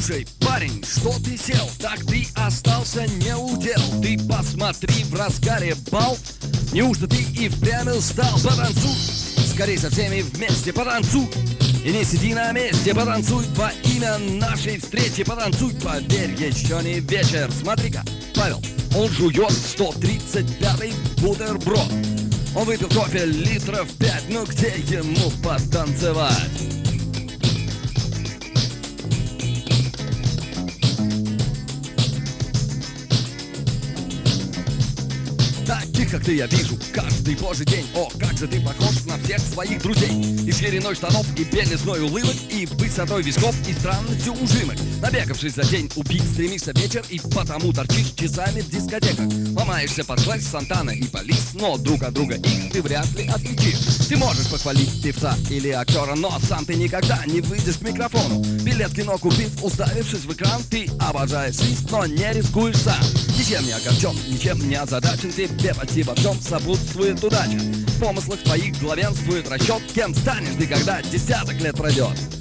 Слушай, парень, что ты сел? Так ты остался не у дел. Ты посмотри, в разгаре бал. Неужто ты и впрямь устал? Потанцуй, скорей со всеми вместе потанцуй. И не сиди на месте, потанцуй во имя нашей встречи. Потанцуй, поверь, еще не вечер. Смотри-ка, Павел, он жует 135-й бутерброд. Он выпил кофе литров 5, ну где ему потанцевать? Таких, как ты, я вижу каждый божий день. О, как же ты похож на всех своих друзей. И шириной штанов, и белизной улыбок, и высотой висков, и странностью ужимок. Набегавшись за день, убить стремишься вечер, и потому торчишь часами в дискотеках. Ломаешься под класс Сантана и Полис, но друг от друга их ты вряд ли отличишь. Ты можешь похвалить певца или актера, но сам ты никогда не выйдешь к микрофону. Билет в кино купив, уставившись в экран, ты обожаешь свист, но не рискуешь сам. Ничем не огорчен, ничем не озадачен, тебе почти во всем сопутствует удача. В помыслах твоих главенствует расчет, кем станешь ты, когда десяток лет пройдет.